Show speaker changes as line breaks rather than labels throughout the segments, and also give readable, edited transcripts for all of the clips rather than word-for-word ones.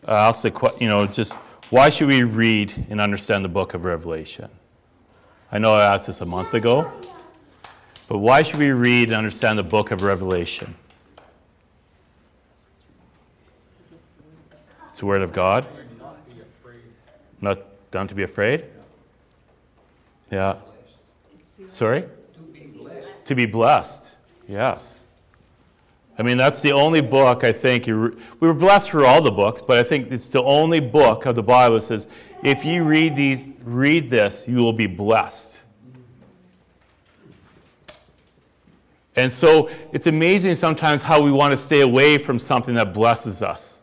ask just why should we read and understand the book of Revelation? I know I asked this a month ago, but why should we read and understand the book of Revelation? It's the Word of God. Not to be afraid? Yeah. Sorry? To be blessed. Yes. I mean, that's the only book, I think, we were blessed for all the books, but I think it's the only book of the Bible that says, if you read this, you will be blessed. And so it's amazing sometimes how we want to stay away from something that blesses us.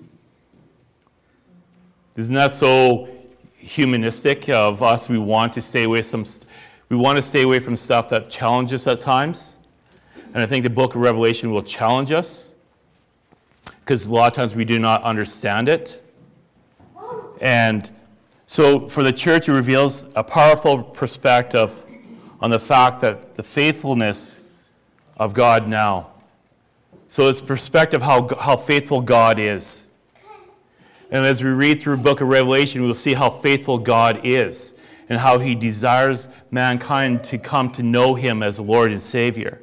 Isn't that so humanistic of us? We want to stay away from stuff that challenges us at times. And I think the book of Revelation will challenge us because a lot of times we do not understand it. And so for the church, it reveals a powerful perspective on the fact that the faithfulness of God now. So it's perspective how faithful God is. And as we read through the book of Revelation, we'll see how faithful God is and how he desires mankind to come to know him as Lord and Savior.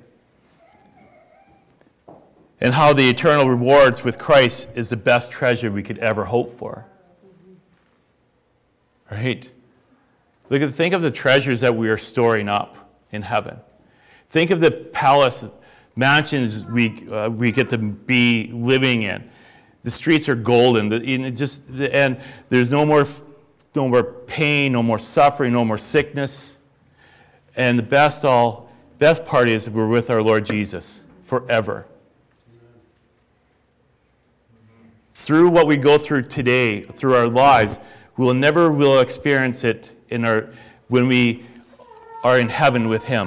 And how the eternal rewards with Christ is the best treasure we could ever hope for. Right? Think of the treasures that we are storing up in heaven. Think of the palace mansions we get to be living in. The streets are golden, and there's no more pain, no more suffering, no more sickness. And the best part is we're with our Lord Jesus forever. Through what we go through today, through our lives, we will never experience it when we are in heaven with him.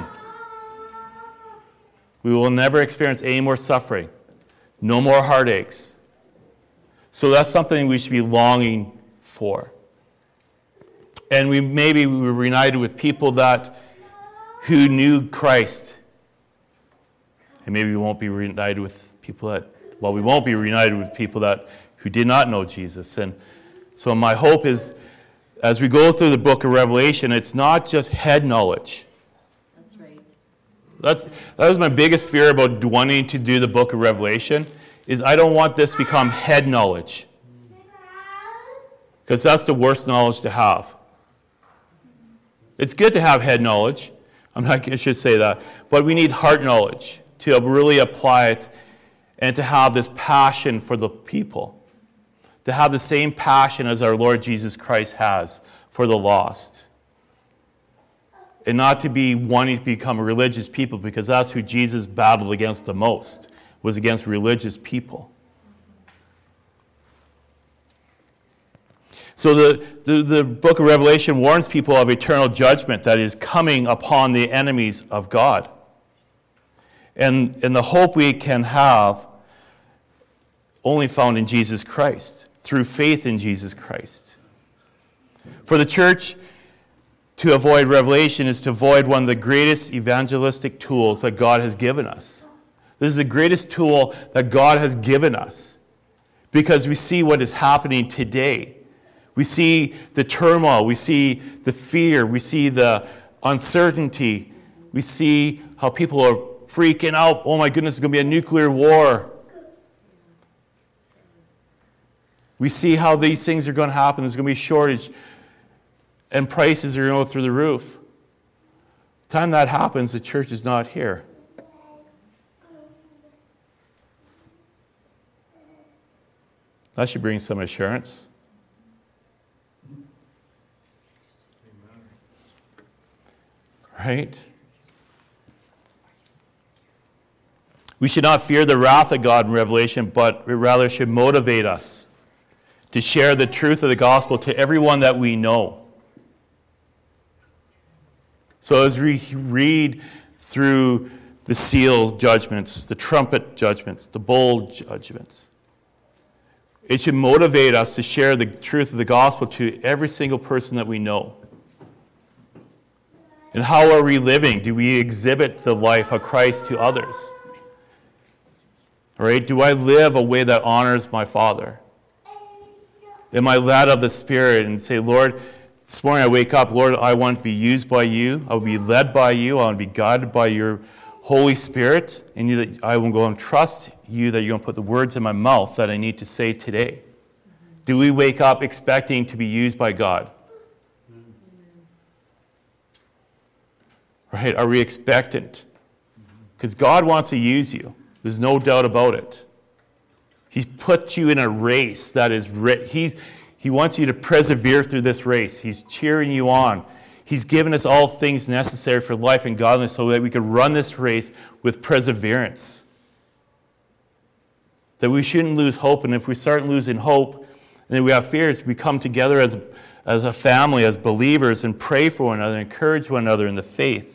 We will never experience any more suffering, no more heartaches. So that's something we should be longing for. And maybe we were reunited with people who knew Christ. And maybe we won't be reunited with people who did not know Jesus. And so my hope is, as we go through the book of Revelation, it's not just head knowledge.
That's right.
That was my biggest fear about wanting to do the book of Revelation, is I don't want this to become head knowledge. Because that's the worst knowledge to have. It's good to have head knowledge. I should say that. But we need heart knowledge to really apply it and to have this passion for the people. To have the same passion as our Lord Jesus Christ has for the lost. And not to be wanting to become a religious people, because that's who Jesus battled against the most, was against religious people. So the book of Revelation warns people of eternal judgment that is coming upon the enemies of God. And the hope we can have only found in Jesus Christ, through faith in Jesus Christ. For the church to avoid Revelation is to avoid one of the greatest evangelistic tools that God has given us. This is the greatest tool that God has given us because we see what is happening today. We see the turmoil, we see the fear, we see the uncertainty, we see how people are freaking out. Oh my goodness, it's going to be a nuclear war. We see how these things are going to happen. There's going to be a shortage and prices are going to go through the roof. The time that happens, the church is not here. That should bring some assurance. Right? We should not fear the wrath of God in Revelation, but it rather should motivate us to share the truth of the gospel to everyone that we know. So as we read through the seal judgments, the trumpet judgments, the bowl judgments, it should motivate us to share the truth of the gospel to every single person that we know. And how are we living? Do we exhibit the life of Christ to others? All right? Do I live a way that honors my Father? Am I led of the Spirit? And say, Lord, this morning I wake up, Lord, I want to be used by you. I will be led by you. I want to be guided by your Holy Spirit. And that I will go and trust you that you're going to put the words in my mouth that I need to say today. Do we wake up expecting to be used by God? Right? Are we expectant? Because God wants to use you. There's no doubt about it. He's put you in a race that is He wants you to persevere through this race. He's cheering you on. He's given us all things necessary for life and godliness so that we can run this race with perseverance. That we shouldn't lose hope. And if we start losing hope, and then we have fears, we come together as a family, as believers, and pray for one another, encourage one another in the faith.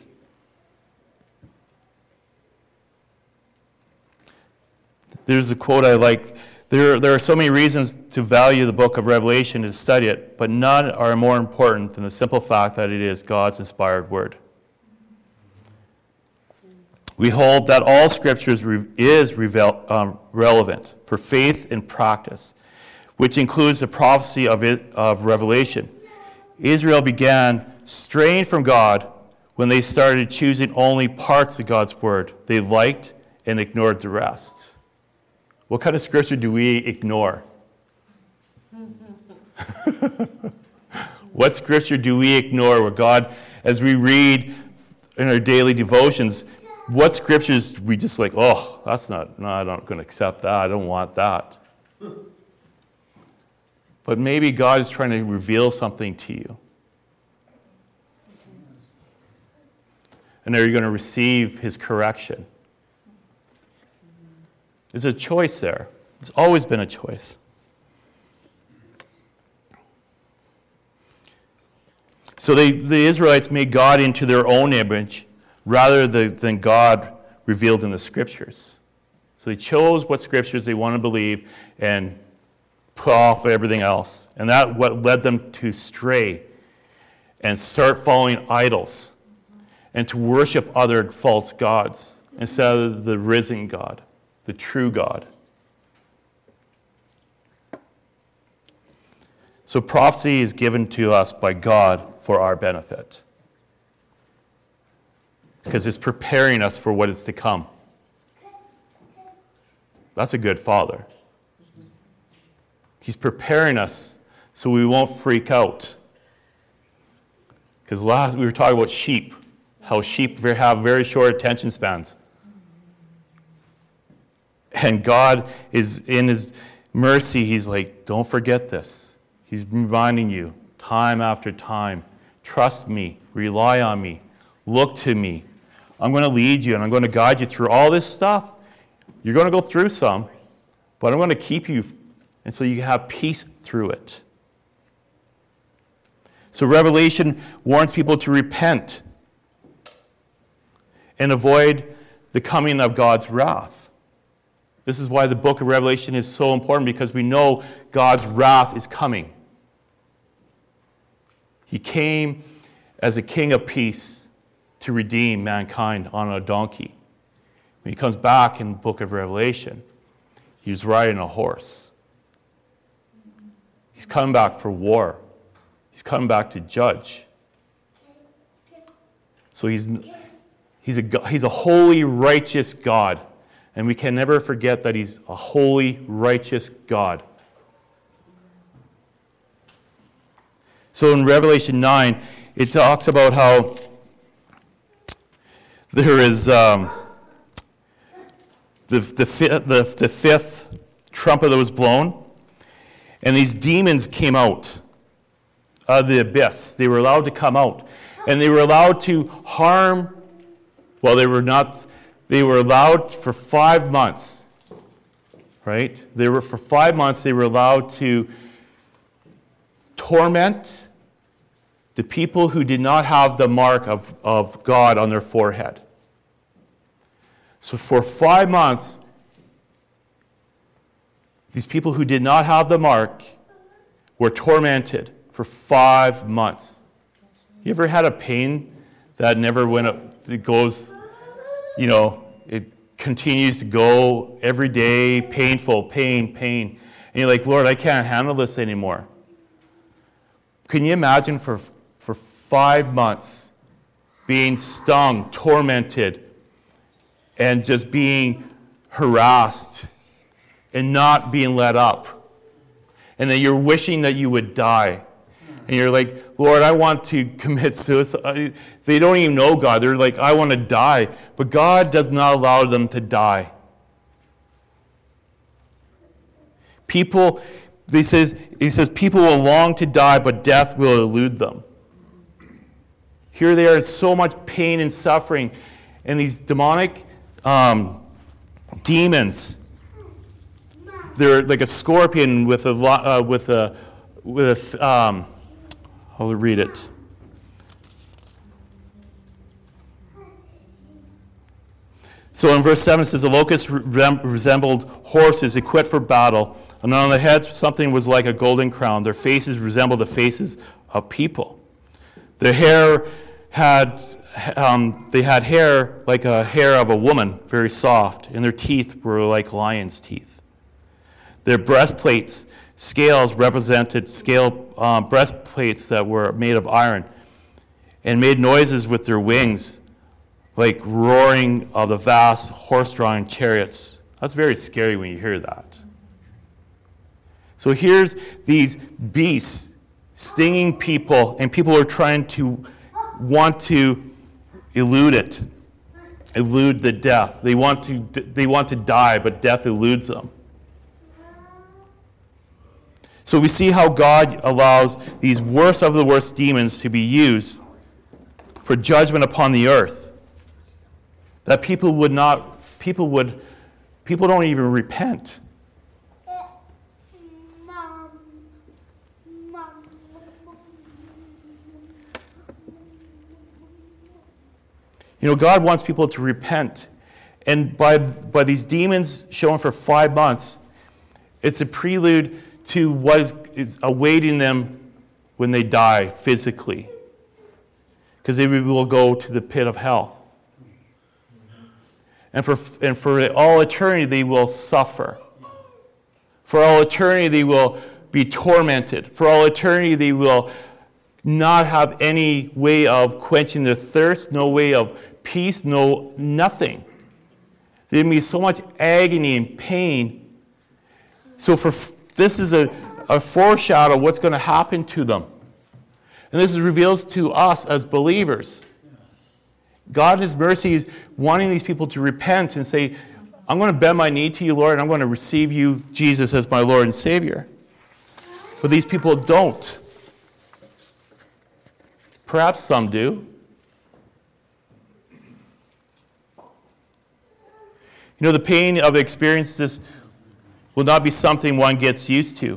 There's a quote I like. There are so many reasons to value the book of Revelation and to study it, but none are more important than the simple fact that it is God's inspired word. We hold that all Scriptures is relevant for faith and practice, which includes the prophecy of Revelation. Israel began straying from God when they started choosing only parts of God's word they liked and ignored the rest. What kind of scripture do we ignore? What scripture do we ignore where God, as we read in our daily devotions, what scriptures we just like, oh, I'm not going to accept that. I don't want that. But maybe God is trying to reveal something to you. And are you going to receive his correction? There's a choice there. There's always been a choice. So the Israelites made God into their own image rather than God revealed in the Scriptures. So they chose what Scriptures they want to believe and put off everything else. And that what led them to stray and start following idols and to worship other false gods instead of the risen God, the true God. So prophecy is given to us by God for our benefit, because it's preparing us for what is to come. That's a good father. He's preparing us so we won't freak out. Because last we were talking about sheep, how sheep have very short attention spans. And God is in his mercy, he's like, don't forget this. He's reminding you time after time, trust me, rely on me, look to me. I'm going to lead you and I'm going to guide you through all this stuff. You're going to go through some, but I'm going to keep you, and so you can have peace through it. So Revelation warns people to repent and avoid the coming of God's wrath. This is why the book of Revelation is so important, because we know God's wrath is coming. He came as a king of peace to redeem mankind on a donkey. When he comes back in the book of Revelation, he's riding a horse. He's coming back for war. He's coming back to judge. So he's a holy, righteous God. And we can never forget that he's a holy, righteous God. So in Revelation 9, it talks about how there is the fifth trumpet that was blown, and these demons came out of the abyss. They were allowed to come out, and they were allowed to harm. Well, they were allowed for 5 months, right? For 5 months, they were allowed to torment the people who did not have the mark of God on their forehead. So for 5 months, these people who did not have the mark were tormented for 5 months. You ever had a pain that never went up? It goes, it continues to go every day, painful, pain. And you're like, Lord, I can't handle this anymore. Can you imagine for 5 months being stung, tormented, and just being harassed and not being let up? And then you're wishing that you would die. And you're like, Lord, I want to commit suicide. They don't even know God. They're like, I want to die. But God does not allow them to die. People, he says, people will long to die, but death will elude them. Here they are in so much pain and suffering. And these demonic demons, they're like a scorpion with I'll read it. So in verse 7 it says, the locusts resembled horses equipped for battle, and on their heads something was like a golden crown. Their faces resembled the faces of people. Their hair they had hair like a hair of a woman, very soft, and their teeth were like lions' teeth. Their breastplates, scales represented breastplates that were made of iron, and made noises with their wings, like roaring of the vast horse-drawn chariots. That's very scary when you hear that. So here's these beasts stinging people, and people are trying to want to elude the death. They want to die, but death eludes them. So we see how God allows these worst of the worst demons to be used for judgment upon the earth. That people don't even repent. You know, God wants people to repent. And by these demons showing for 5 months, it's a prelude to what is awaiting them when they die physically. Because they will go to the pit of hell. And for all eternity they will suffer. For all eternity they will be tormented. For all eternity they will not have any way of quenching their thirst, no way of peace, nothing. There will be so much agony and pain. So this is a foreshadow of what's going to happen to them. And this reveals to us as believers. God in His mercy is wanting these people to repent and say, I'm going to bend my knee to you, Lord, and I'm going to receive you, Jesus, as my Lord and Savior. But these people don't. Perhaps some do. You know, the pain of experiences will not be something one gets used to.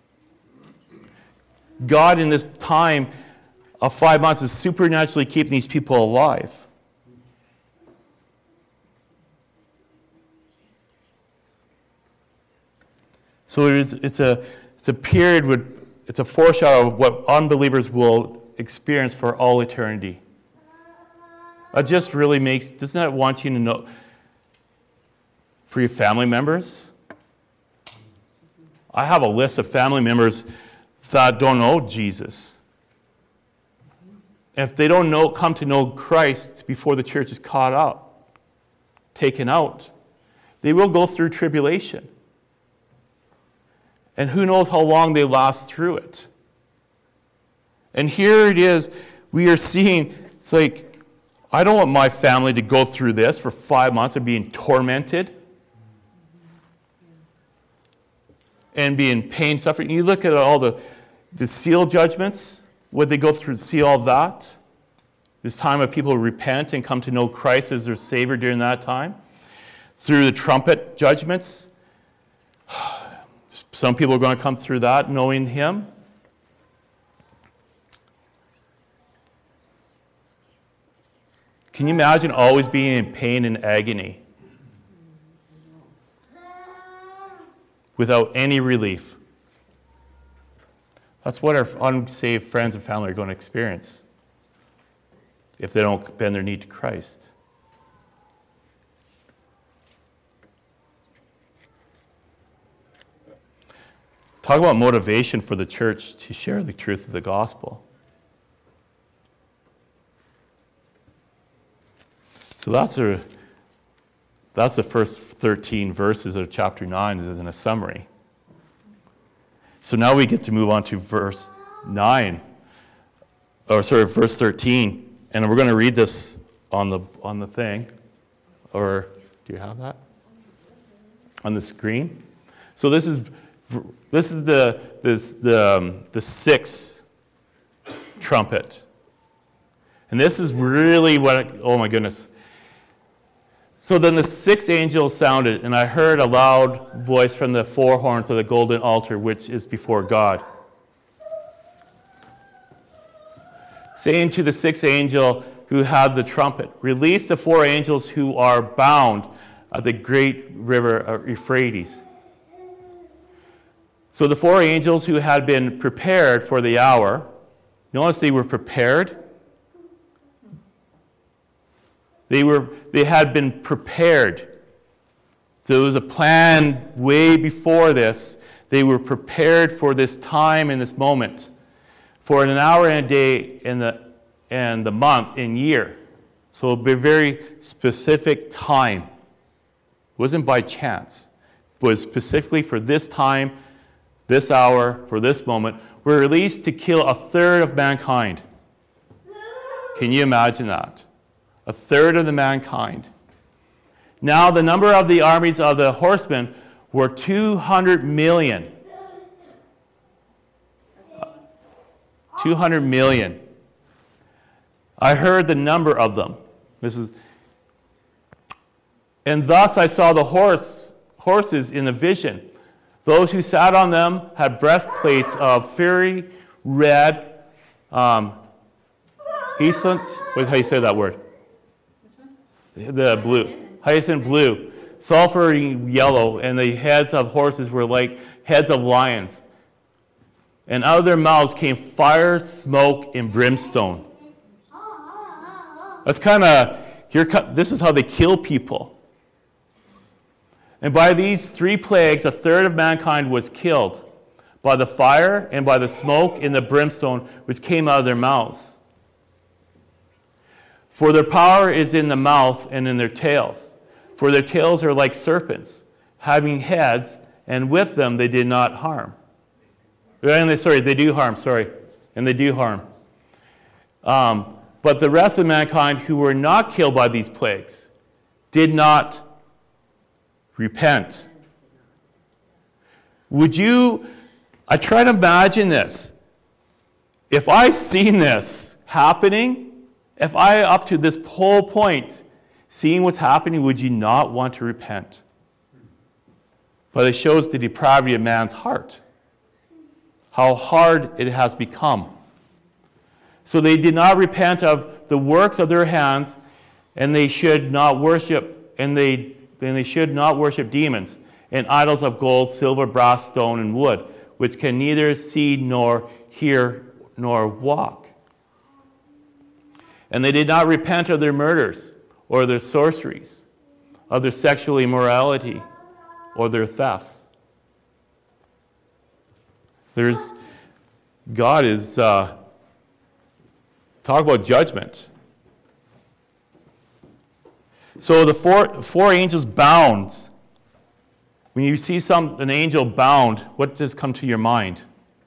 God, in this time of 5 months, is supernaturally keeping these people alive. So it's a period, it's a foreshadow of what unbelievers will experience for all eternity. It just really doesn't that want you to know, for your family members? I have a list of family members that don't know Jesus. If they don't come to know Christ before the church is caught up, taken out, they will go through tribulation. And who knows how long they last through it. And here it is, we are seeing, it's like, I don't want my family to go through this for 5 months of being tormented and be in pain, suffering. You look at all the seal judgments, what they go through to see all that. This time of people repent and come to know Christ as their Savior during that time. Through the trumpet judgments, some people are going to come through that knowing Him. Can you imagine always being in pain and agony without any relief? That's what our unsaved friends and family are going to experience if they don't bend their knee to Christ. Talk about motivation for the church to share the truth of the gospel. So that's the first 13 verses of chapter 9 in a summary. So now we get to move on to verse 13, and we're going to read this on the thing. Or do you have that on the screen? So this is the sixth trumpet, and this is really oh my goodness. So then the sixth angel sounded, and I heard a loud voice from the four horns of the golden altar, which is before God, saying to the sixth angel who had the trumpet, "Release the four angels who are bound at the great river Euphrates." So the four angels who had been prepared for the hour, notice they were prepared. They had been prepared. So there was a plan way before this. They were prepared for this time and this moment, for an hour and a day and the month and year. So it would be a very specific time. It wasn't by chance. It was specifically for this time, this hour, for this moment. Were released to kill a third of mankind. Can you imagine that? A third of the mankind. Now the number of the armies of the horsemen were 200 million. 200 million. I heard the number of them. And thus I saw the horses in the vision. Those who sat on them had breastplates of fiery red, hyacinth. How do you say that word? The blue. Hyacinth blue. Sulfur yellow. And the heads of horses were like heads of lions. And out of their mouths came fire, smoke, and brimstone. That's this is how they kill people. And by these three plagues, a third of mankind was killed by the fire and by the smoke and the brimstone which came out of their mouths. For their power is in the mouth and in their tails. For their tails are like serpents, having heads, and with them they did not harm. They do harm, And they do harm. But the rest of mankind who were not killed by these plagues did not repent. I try to imagine this. If I seen this happening, if I, up to this whole point, seeing what's happening, would you not want to repent? But it shows the depravity of man's heart, how hard it has become. So they did not repent of the works of their hands, and they should not worship, and they should not worship demons and idols of gold, silver, brass, stone, and wood, which can neither see nor hear nor walk. And they did not repent of their murders, or their sorceries, of their sexual immorality, or their thefts. God is, talk about judgment. So the four angels bound. When you see an angel bound, what does come to your mind?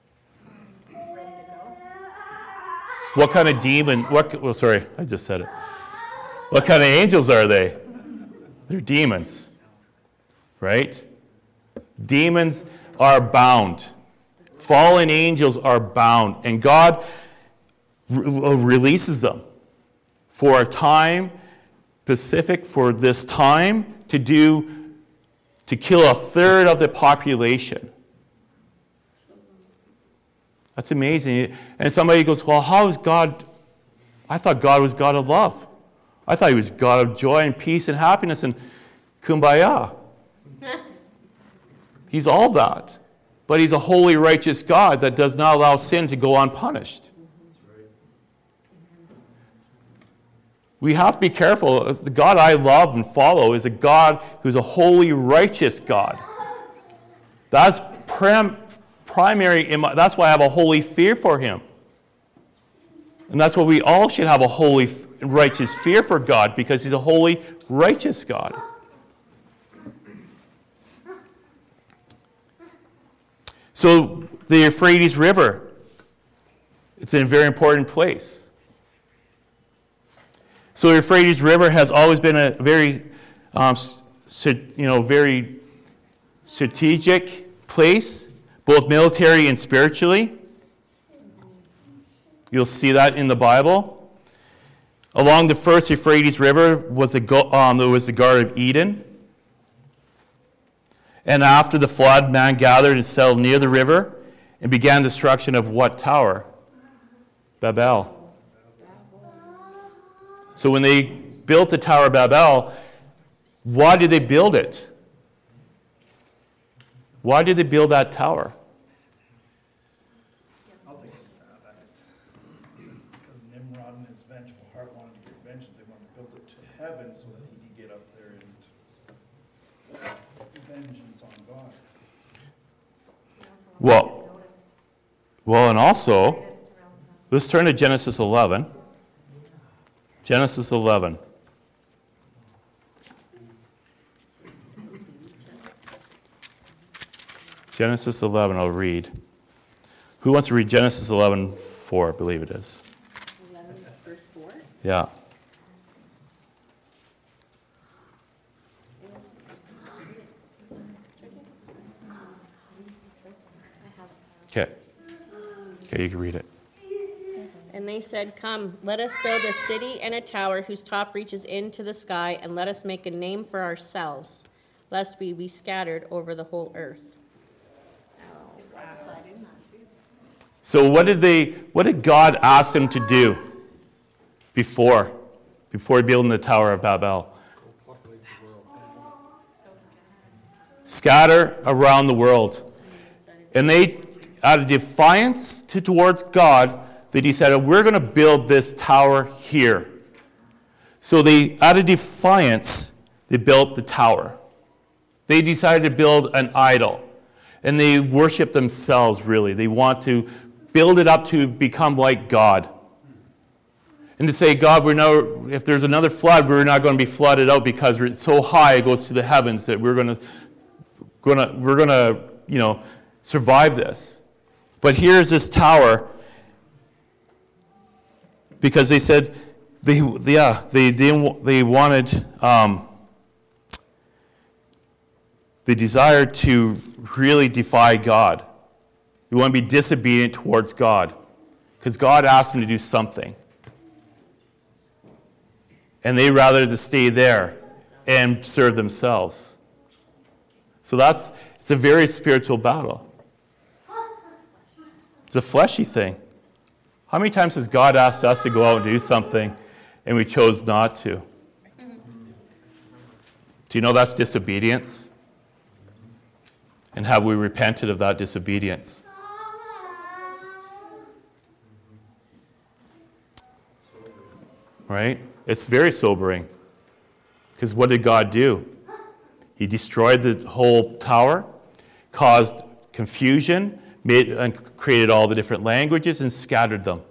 What kind of demon? I just said it. What kind of angels are they? They're demons, right? Demons are bound. Fallen angels are bound, and God releases them for a time specific for this time to kill a third of the population. That's amazing. And somebody goes, well, how is God? I thought God was God of love. I thought he was God of joy and peace and happiness and kumbaya. He's all that. But he's a holy, righteous God that does not allow sin to go unpunished. We have to be careful. The God I love and follow is a God who's a holy, righteous God. That's primary, that's why I have a holy fear for him. And that's why we all should have a holy, righteous fear for God, because he's a holy, righteous God. So the Euphrates River, it's in a very important place. So the Euphrates River has always been a very, very strategic place, both military and spiritually. You'll see that in the Bible. Along the first Euphrates River was the Garden of Eden. And after the flood, man gathered and settled near the river and began destruction of what tower? Babel. So when they built the Tower of Babel, why did they build it? Why did they build that tower?
I'll take a stab at it. Because Nimrod and his vengeful heart wanted to get vengeance. They wanted to build it to heaven so that he could get up there and vengeance on God.
Well, and also, let's turn to Genesis 11. Genesis 11. Genesis 11, I'll read. Who wants to read Genesis 11:4, I believe it is.
11, verse 4?
Yeah. Okay. Okay, you can read it.
And they said, "Come, let us build a city and a tower whose top reaches into the sky, and let us make a name for ourselves, lest we be scattered over the whole earth."
So what did God ask them to do before building the Tower of Babel? Scatter around the world. And they, out of defiance towards God, they decided, we're going to build this tower here. So they, out of defiance, they built the tower. They decided to build an idol. And they worship themselves, really. They want to build it up to become like God. And to say, God, if there's another flood, we're not going to be flooded out because it's so high it goes to the heavens that we're going to survive this. But here's this tower, because they said they desired to really defy God. They want to be disobedient towards God, because God asked them to do something. And they rather to stay there and serve themselves. So it's a very spiritual battle. It's a fleshy thing. How many times has God asked us to go out and do something and we chose not to? Do you know that's disobedience? And have we repented of that disobedience? Right? It's very sobering. Because what did God do? He destroyed the whole tower, caused confusion, and created all the different languages and scattered them.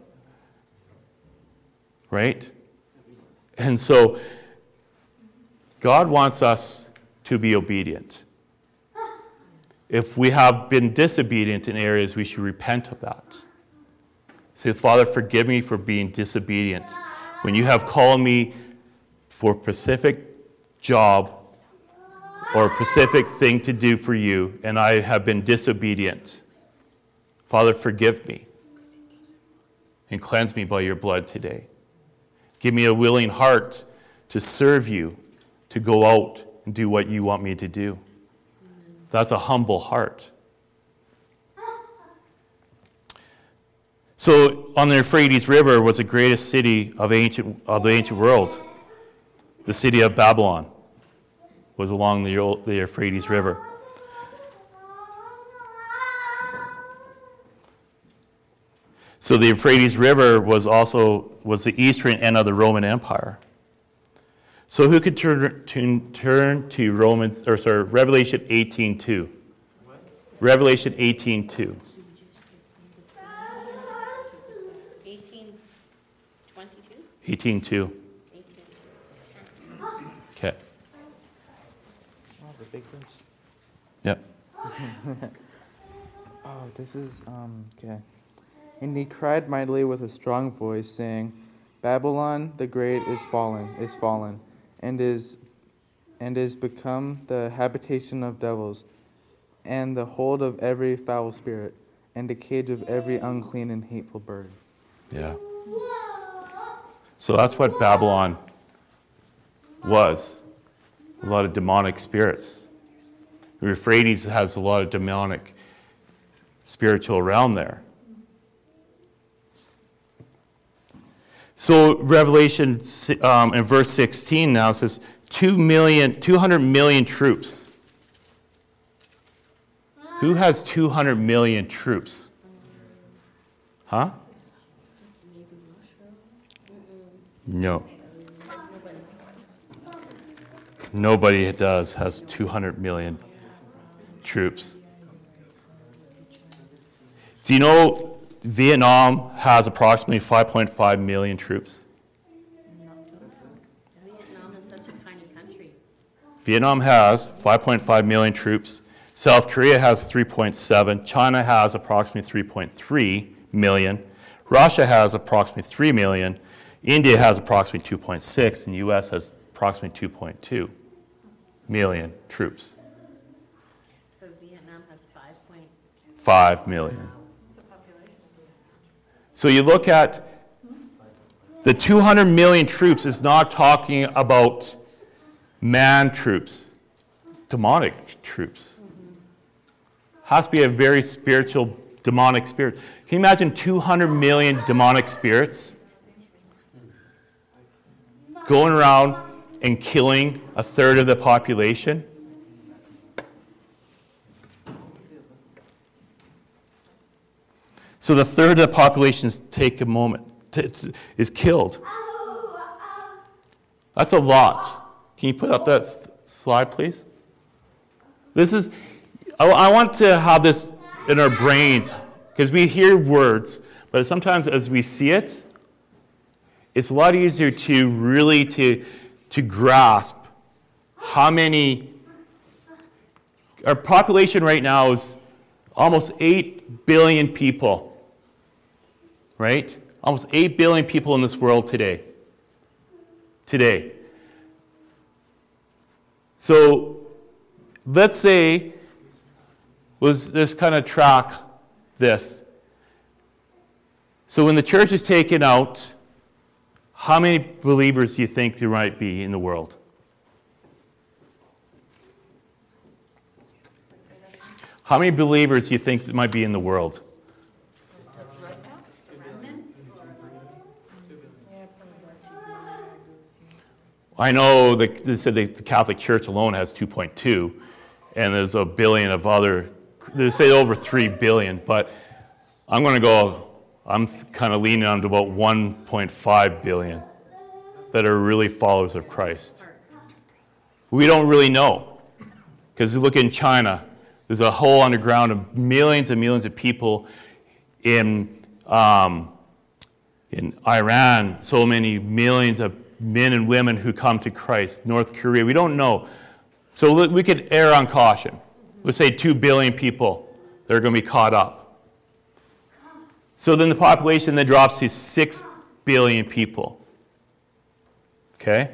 Right? And so, God wants us to be obedient. If we have been disobedient in areas, we should repent of that. Say, Father, forgive me for being disobedient. When you have called me for a specific job or a specific thing to do for you, and I have been disobedient, Father, forgive me and cleanse me by your blood today. Give me a willing heart to serve you, to go out and do what you want me to do. That's a humble heart. So on the Euphrates River was the greatest city of the ancient world. The city of Babylon was along the Euphrates River. So the Euphrates River was the eastern end of the Roman Empire. So who could turn to Revelation 18:2? Revelation 18:2. 18:2. Okay.
Oh, the big verse.
Yep.
Oh, this is, okay. And he cried mightily with a strong voice, saying, Babylon the great is fallen, and is become the habitation of devils, and the hold of every foul spirit, and the cage of every unclean and hateful bird.
Yeah. So that's what Babylon was. A lot of demonic spirits. The Euphrates has a lot of demonic spiritual realm there. So Revelation in verse 16 now says 200 million troops. Who has 200 million troops? Huh? No. Nobody has 200 million troops. Do you know Vietnam has approximately 5.5 million troops?
Vietnam is such a tiny country.
Vietnam has 5.5 million troops. South Korea has 3.7. China has approximately 3.3 million. Russia has approximately 3 million. India has approximately 2.6. And the U.S. has approximately 2.2 million troops.
But Vietnam has
5 million. So you look at the 200 million troops is not talking about man troops, demonic troops. Has to be a very spiritual, demonic spirit. Can you imagine 200 million demonic spirits going around and killing a third of the population? So the third of the population is killed. That's a lot. Can you put up that slide, please? I want to have this in our brains, because we hear words, but sometimes as we see it, it's a lot easier to really to grasp how many. Our population right now is almost 8 billion people. Right? Almost 8 billion people in this world today. So let's say, let's just kind of track this. So when the church is taken out, how many believers do you think there might be in the world? How many believers do you think there might be in the world? I know they said the Catholic Church alone has 2.2, and there's a billion of other, they say over 3 billion, but I'm kind of leaning on to about 1.5 billion that are really followers of Christ. We don't really know, because you look in China, there's a whole underground of millions and millions of people in Iran, so many millions of men and women who come to Christ. North Korea, we don't know. So we could err on caution. Let's say 2 billion people that are going to be caught up. So then the population then drops to 6 billion people. Okay?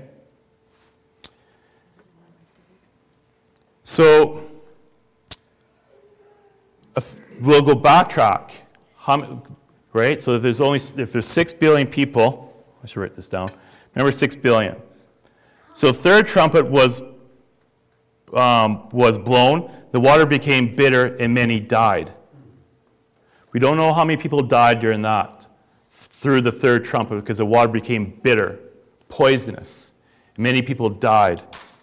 So we'll go backtrack. Right? So if there's 6 billion people, I should write this down. Remember 6 billion. So third trumpet was blown. The water became bitter, and many died. We don't know how many people died during that, through the third trumpet, because the water became bitter, poisonous. Many people died.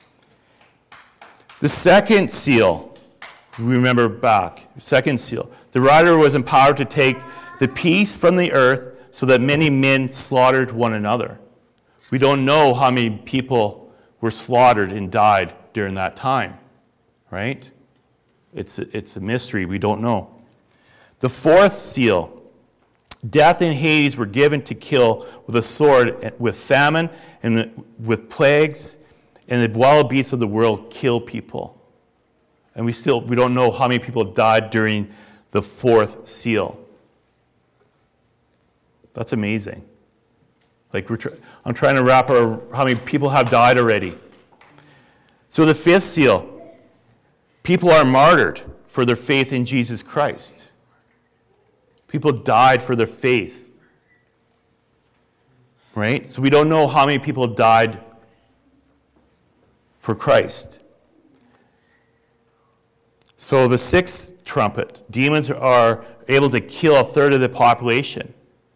The second seal, remember back, second seal. The rider was empowered to take the peace from the earth, so that many men slaughtered one another. We don't know how many people were slaughtered and died during that time, right? It's a mystery. We don't know. The fourth seal Death and Hades were given to kill with a sword, with famine, and with plagues, and the wild beasts of the world kill people. And we don't know how many people died during the fourth seal. That's amazing. Like I'm trying to wrap how many people have died already. So the fifth seal, people are martyred for their faith in Jesus Christ. People died for their faith. Right? So we don't know how many people died for Christ. So the sixth trumpet, demons are able to kill a third of the population.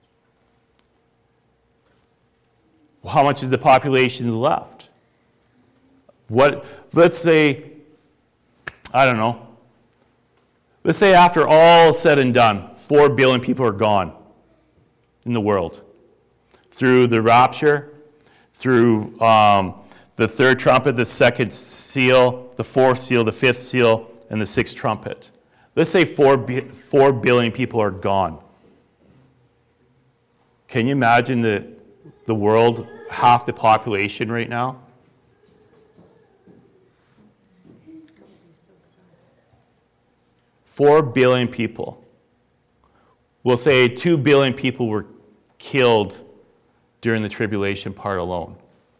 How much is the population left? Let's say, I don't know. Let's say after all said and done, 4 billion people are gone in the world. Through the rapture, through the third trumpet, the second seal, the fourth seal, the fifth seal, and the sixth trumpet. Let's say 4 billion people are gone. Can you imagine the world, half the population right now? $4 billion people. We'll say 2 billion people were killed during the tribulation part alone.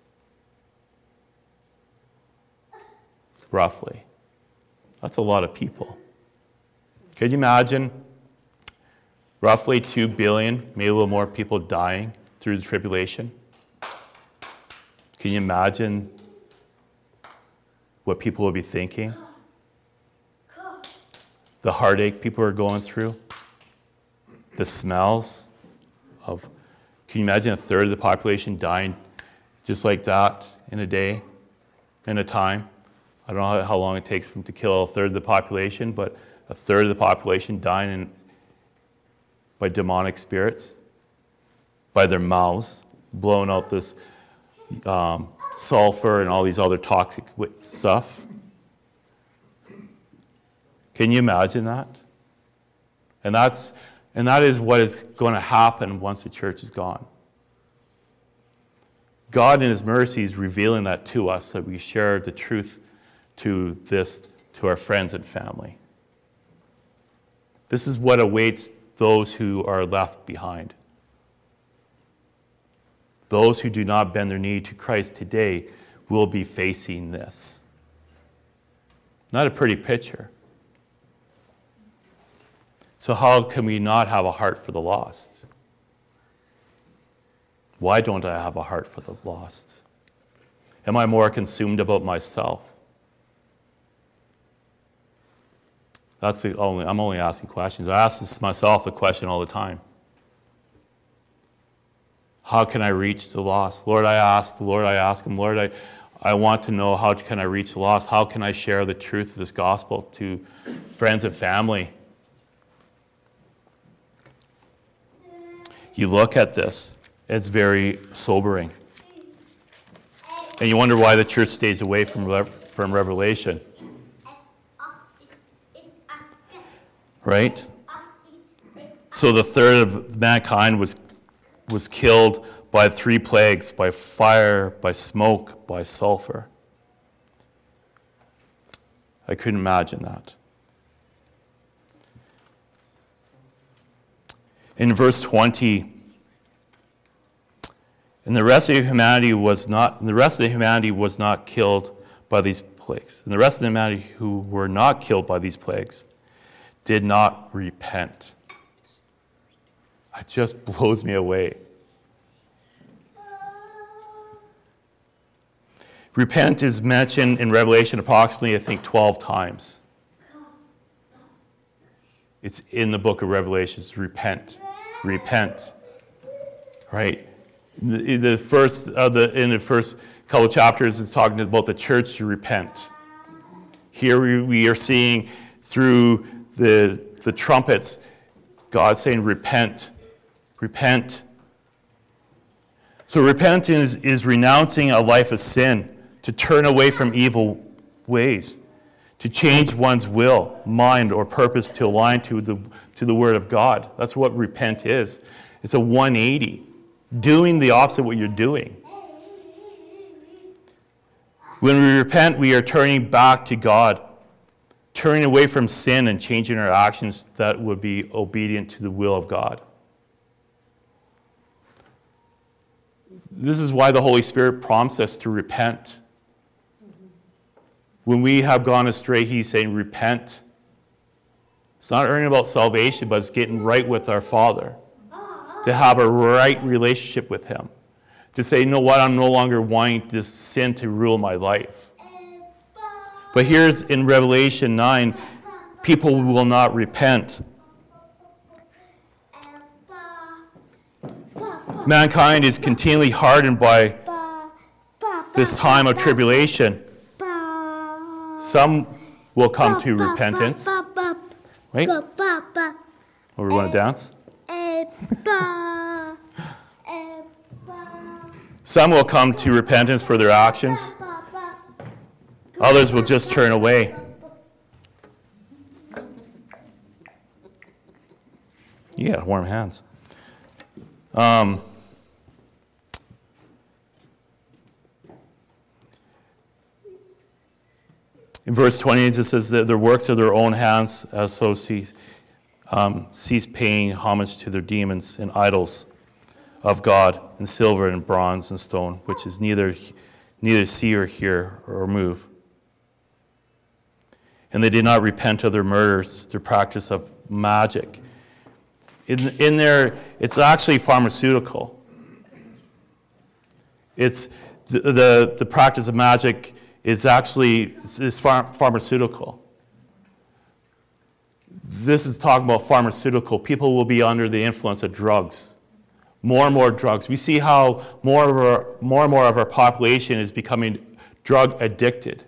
Roughly. That's a lot of people. Could you imagine roughly 2 billion, maybe a little more people dying through the tribulation? Can you imagine what people will be thinking? The heartache people are going through? The smells of... Can you imagine a third of the population dying just like that in a day, in a time? I don't know how long it takes for them to kill a third of the population, but a third of the population dying by demonic spirits, by their mouths, blowing out this sulfur and all these other toxic stuff. Can you imagine that? And that is what is going to happen once the church is gone. God in his mercy is revealing that to us, that we share the truth to our friends and family. This is what awaits those who are left behind. Those who do not bend their knee to Christ today will be facing this. Not a pretty picture. So how can we not have a heart for the lost? Why don't I have a heart for the lost? Am I more consumed about myself? I'm only asking questions. I ask myself the question all the time. How can I reach the lost? Lord, I ask him, Lord, I want to know how can I reach the lost? How can I share the truth of this gospel to friends and family? You look at this, it's very sobering. And you wonder why the church stays away from Revelation. Right? So the third of mankind was killed by 3 plagues, by fire, by smoke, by sulfur. I couldn't imagine that. In verse 20, and the rest of humanity was not killed by these plagues. And the rest of humanity who were not killed by these plagues did not repent. It just blows me away. Repent is mentioned in Revelation approximately, I think, 12 times. It's in the book of Revelation. Repent. Repent. Right? In the first couple of chapters, it's talking about the church to repent. Here we are seeing through the trumpets, God saying, repent. Repent. So repentance is renouncing a life of sin, to turn away from evil ways, to change one's will, mind, or purpose to align to the Word of God. That's what repent is. It's a 180, doing the opposite of what you're doing. When we repent, we are turning back to God, turning away from sin and changing our actions that would be obedient to the will of God. This is why the Holy Spirit prompts us to repent. When we have gone astray, he's saying, repent. It's not earning about salvation, but it's getting right with our Father. To have a right relationship with him. To say, you know what, I'm no longer wanting this sin to rule my life. But here's in Revelation 9, people will not repent. Mankind is continually hardened by this time of tribulation. Some will come to repentance. Wait. Oh, we want to dance? Some will come to repentance for their actions. Others will just turn away. You got warm hands. In verse 20, it says that their works are their own hands, as so cease paying homage to their demons and idols of God, and silver and bronze and stone, which is neither see or hear or move. And they did not repent of their murders, their practice of magic. In there, it's actually pharmaceutical. It's the practice of magic is actually pharmaceutical. This is talking about pharmaceutical. People will be under the influence of drugs. More and more drugs. We see how more and more of our population is becoming drug addicted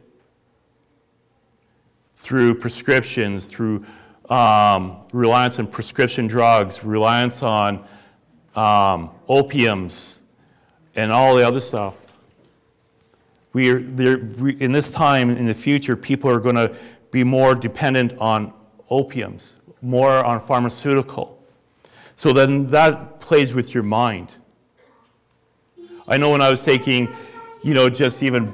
through prescriptions, through reliance on prescription drugs, reliance on opiums, and all the other stuff. In this time, in the future, people are going to be more dependent on opiums, more on pharmaceutical. So then that plays with your mind. I know when I was taking, just even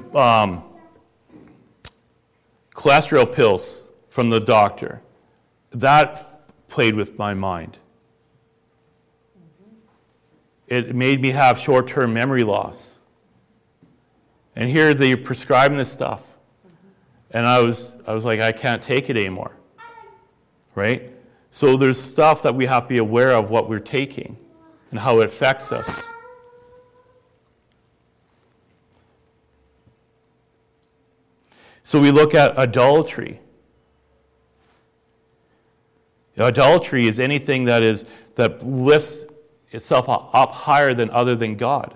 cholesterol pills from the doctor, that played with my mind. It made me have short-term memory loss. And here they're prescribing this stuff. And I was like, I can't take it anymore. Right? So there's stuff that we have to be aware of what we're taking and how it affects us. So we look at adultery. Adultery is anything that lifts itself up higher than other than God.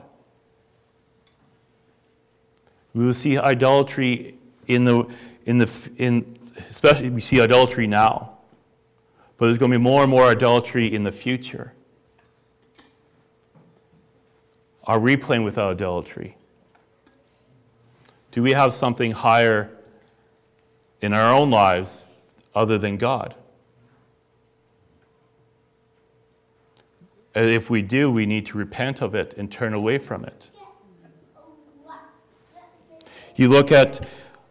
We will see idolatry especially we see idolatry now. But there's going to be more and more idolatry in the future. Are we playing with idolatry? Do we have something higher in our own lives other than God? And if we do, we need to repent of it and turn away from it. You look at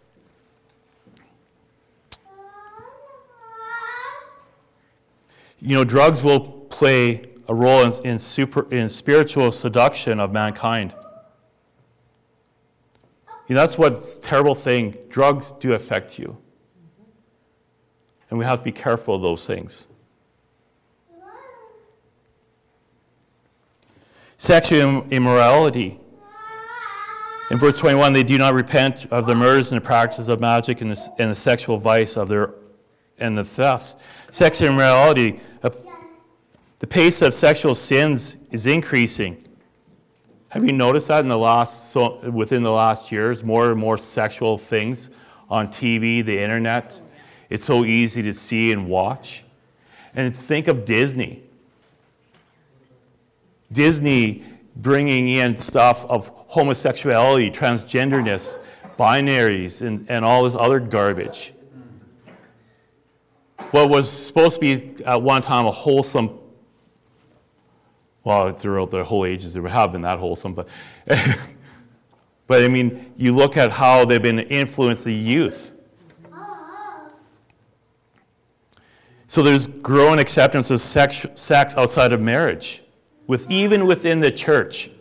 drugs will play a role in spiritual seduction of mankind. That's what's a terrible thing. Drugs do affect you. And we have to be careful of those things. Sexual immorality. In verse 21, they do not repent of the murders and the practice of magic and the sexual vice of and the thefts. Sexual immorality, the pace of sexual sins is increasing. Have you noticed that within the last years, more and more sexual things on TV, the internet? It's so easy to see and watch. And think of Disney. Disney bringing in stuff of homosexuality, transgenderness, binaries, and all this other garbage. what was supposed to be at one time a wholesome, well, throughout the whole ages, there have been that wholesome, but, but I mean, you look at how they've been influencing the youth. So there's growing acceptance of sex outside of marriage, even within the church.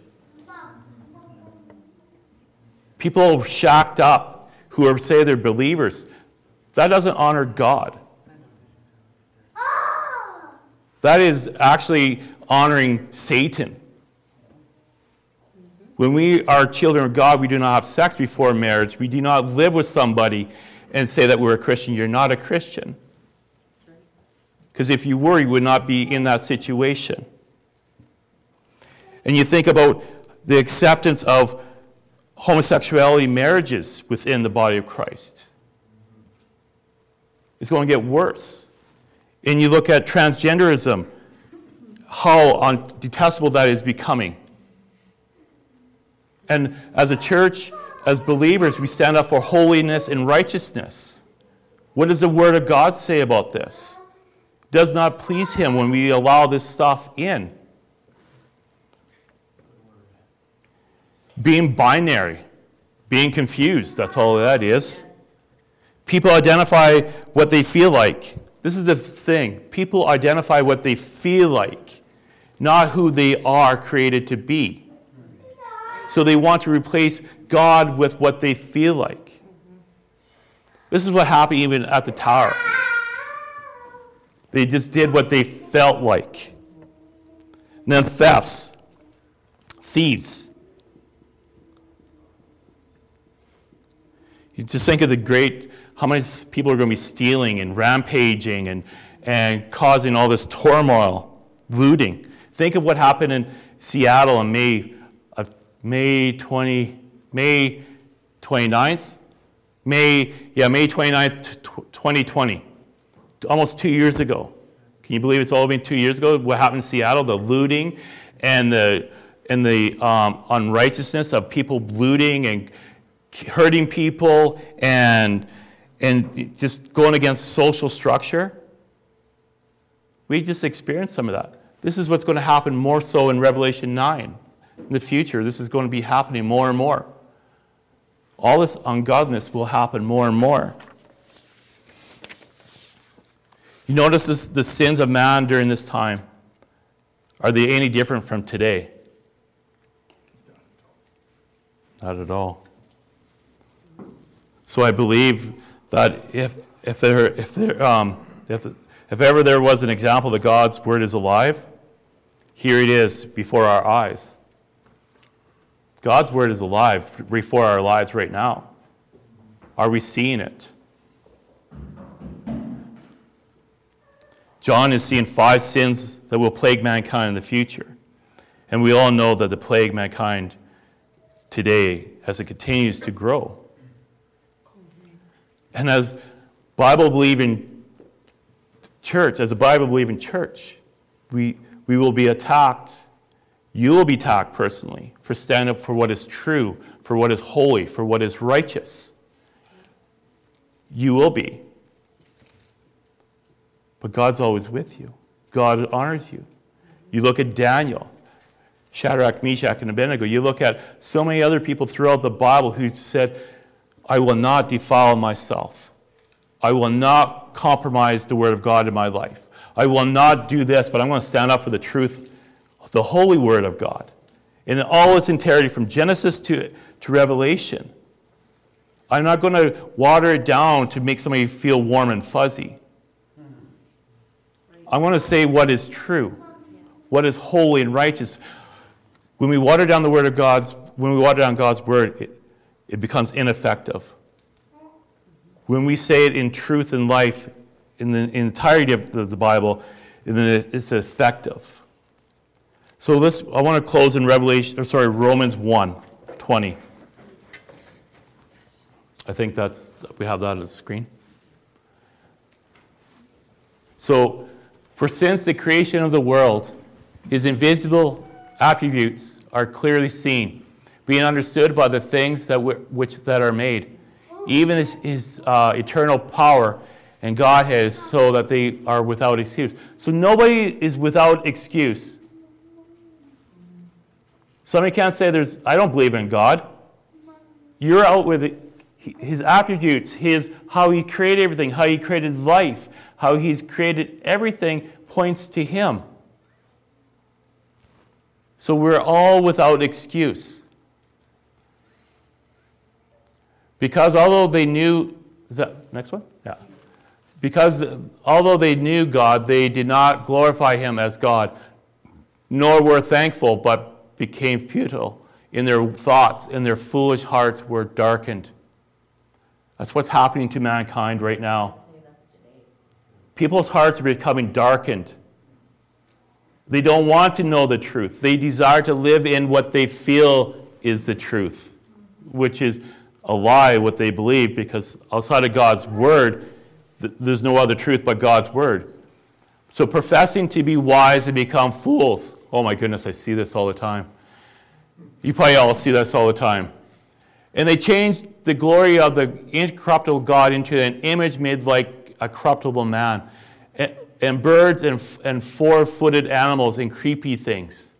People shacked up who say they're believers. That doesn't honor God. That is actually honoring Satan. When we are children of God, we do not have sex before marriage. We do not live with somebody and say that we're a Christian. You're not a Christian. Because if you were, you would not be in that situation. And you think about the acceptance of homosexuality marriages within the body of Christ. It's going to get worse. And you look at transgenderism, how detestable that is becoming. And as a church, as believers, we stand up for holiness and righteousness. What does the Word of God say about this? It does not please Him when we allow this stuff in. Being binary, being confused, that's all that is. People identify what they feel like. This is the thing. People identify what they feel like, not who they are created to be. So they want to replace God with what they feel like. This is what happened even at the tower. They just did what they felt like. And then thieves. You just think of how many people are going to be stealing and rampaging and causing all this turmoil, looting. Think of what happened in Seattle on May 29th, May 29th, 2020, almost 2 years ago. Can you believe it's all been 2 years ago? What happened in Seattle, the looting and the unrighteousness of people looting and hurting people and just going against social structure. We just experienced some of that. This is what's going to happen more so in Revelation 9. In the future, this is going to be happening more and more. All this ungodliness will happen more and more. You notice the sins of man during this time. Are they any different from today? Not at all. So I believe that if ever there was an example that God's Word is alive, here it is before our eyes. God's Word is alive before our lives right now. Are we seeing it? John is seeing 5 sins that will plague mankind in the future. And we all know that they plague mankind today as it continues to grow. And as Bible-believing church, we will be attacked. You will be attacked personally for standing up for what is true, for what is holy, for what is righteous. You will be. But God's always with you. God honors you. You look at Daniel, Shadrach, Meshach, and Abednego. You look at so many other people throughout the Bible who said, I will not defile myself. I will not compromise the Word of God in my life. I will not do this, but I'm going to stand up for the truth, the holy Word of God, in all its entirety from Genesis to Revelation. I'm not going to water it down to make somebody feel warm and fuzzy. I want to say what is true, what is holy and righteous. When we water down the Word of God's Word, it becomes ineffective. When we say it in truth and life, in the entirety of the Bible, then it's effective. So I want to close in Romans 1:20. I think we have that on the screen. So, for since the creation of the world, His invisible attributes are clearly seen, being understood by the things that are made, even His eternal power and Godhead so that they are without excuse. So nobody is without excuse. Somebody can't say I don't believe in God. You're out with his attributes, how he created everything, how he created life, how he's created everything points to him. So we're all without excuse. Because although they knew, is that next one? Yeah. Because although they knew God, they did not glorify him as God, nor were thankful, but became futile in their thoughts, and their foolish hearts were darkened. That's what's happening to mankind right now. People's hearts are becoming darkened. They don't want to know the truth. They desire to live in what they feel is the truth, which is a lie, what they believe, because outside of God's word, there's no other truth but God's word. So professing to be wise and become fools. Oh my goodness, I see this all the time. You probably all see this all the time. And they changed the glory of the incorruptible God into an image made like a corruptible man, and birds and four-footed animals and creepy things.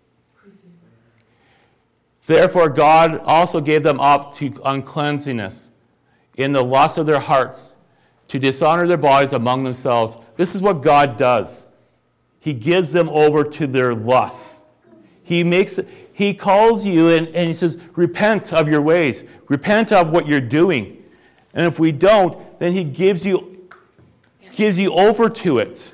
Therefore God also gave them up to uncleanness in the lust of their hearts, to dishonor their bodies among themselves. This is what God does. He gives them over to their lusts. He calls you and he says, repent of your ways. Repent of what you're doing. And if we don't, then he gives you over to it.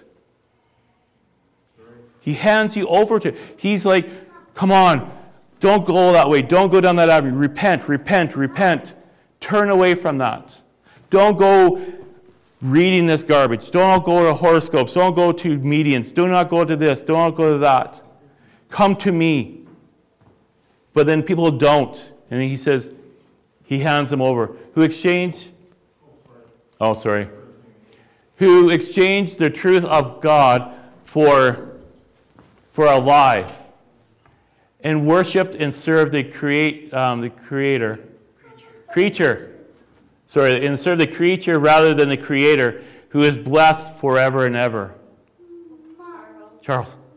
He hands you over to it. He's like, come on, don't go that way. Don't go down that avenue. Repent, repent, repent. Turn away from that. Don't go reading this garbage. Don't go to horoscopes. Don't go to mediums. Do not go to this. Don't go to that. Come to me. But then people don't. And he says, he hands them over. Who exchanged the truth of God for a lie, and worshipped and served the creature rather than the Creator, who is blessed forever and ever. Charles.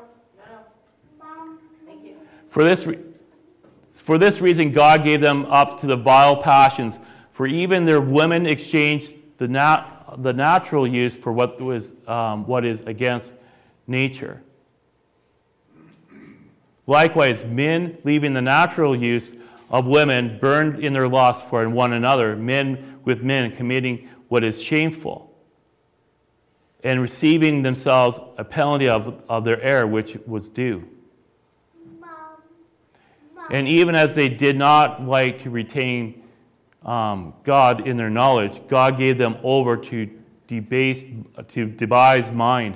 Thank you.
For this reason, God gave them up to the vile passions, for even their women exchanged the natural use for what is against nature. Likewise, men, leaving the natural use of women, burned in their lust for one another, men with men, committing what is shameful, and receiving themselves a penalty of their error, which was due. And even as they did not like to retain God in their knowledge, God gave them over to devise mind,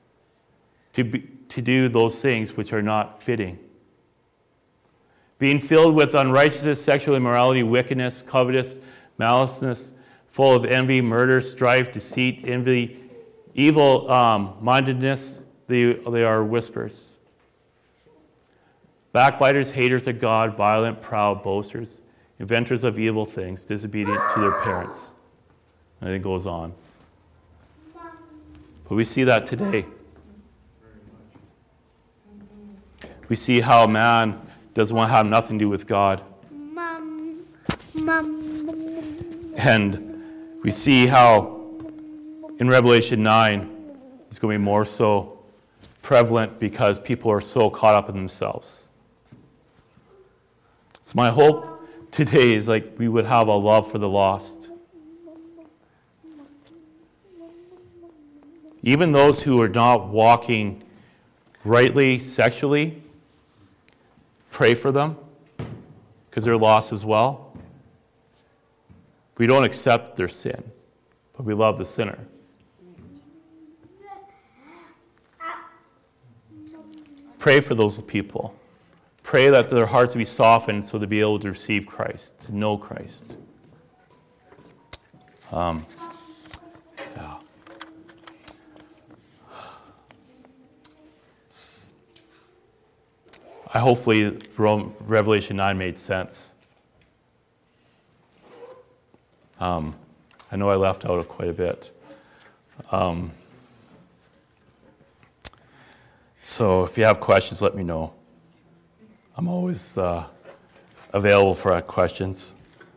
to do those things which are not fitting. Being filled with unrighteousness, sexual immorality, wickedness, covetous, maliceness, full of envy, murder, strife, deceit, envy, evil mindedness, they are whispers. Backbiters, haters of God, violent, proud, boasters, inventors of evil things, disobedient to their parents. And it goes on. But we see that today. We see how man doesn't want to have nothing to do with God. And we see how in Revelation 9, it's going to be more so prevalent because people are so caught up in themselves. So my hope today is like we would have a love for the lost. Even those who are not walking rightly sexually, pray for them because they're lost as well. We don't accept their sin, but we love the sinner. Pray for those people. Pray that their hearts be softened so they'll be able to receive Christ, to know Christ. Yeah. Hopefully Revelation 9 made sense. I know I left out quite a bit. So if you have questions, let me know. I'm always available for questions.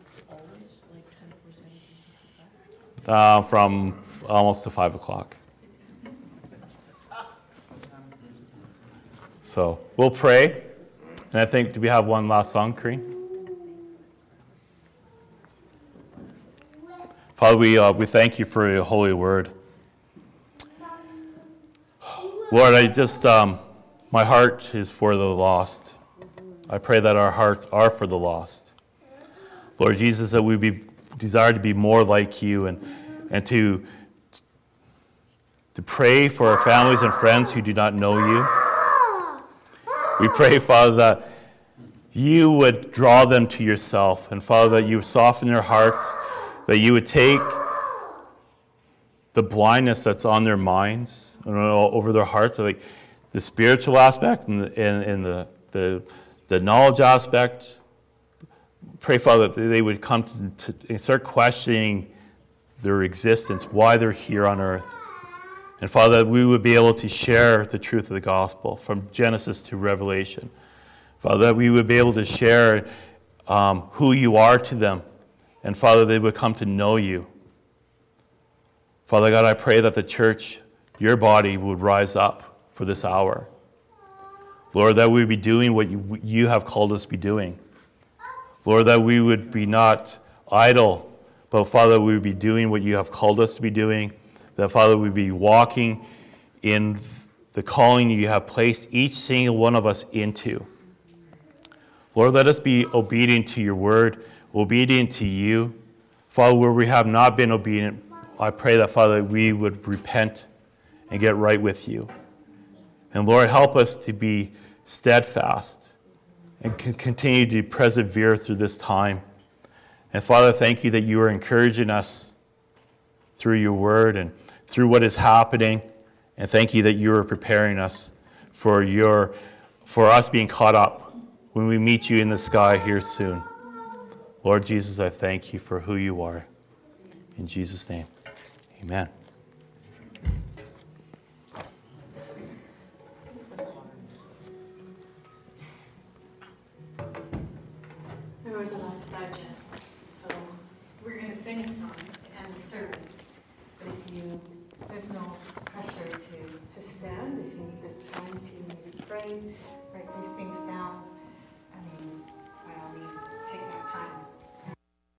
From almost to 5 o'clock. So we'll pray. And I think, do we have one last song, Kareen? Father, we thank you for your holy word. Lord, my heart is for the lost. I pray that our hearts are for the lost. Lord Jesus, that we desire to be more like you and to pray for our families and friends who do not know you. We pray, Father, that you would draw them to yourself, and Father, that you would soften their hearts, that you would take the blindness that's on their minds and over their hearts, like the spiritual aspect and the knowledge aspect. Pray, Father, that they would come to start questioning their existence, why they're here on earth. And Father, that we would be able to share the truth of the gospel from Genesis to Revelation. Father, that we would be able to share who you are to them. And Father, they would come to know you. Father God, I pray that the church, your body, would rise up for this hour. Lord, that we would be doing what you have called us to be doing. Lord, that we would be not idle, but Father, we would be doing what you have called us to be doing. That, Father, we would be walking in the calling you have placed each single one of us into. Lord, let us be obedient to your word, obedient to you. Father, where we have not been obedient, I pray that, Father, we would repent and get right with you. And Lord, help us to be steadfast and continue to persevere through this time. And Father, thank you that you are encouraging us through your word and through what is happening. And thank you that you are preparing us for us being caught up when we meet you in the sky here soon. Lord Jesus, I thank you for who you are. In Jesus' name, amen.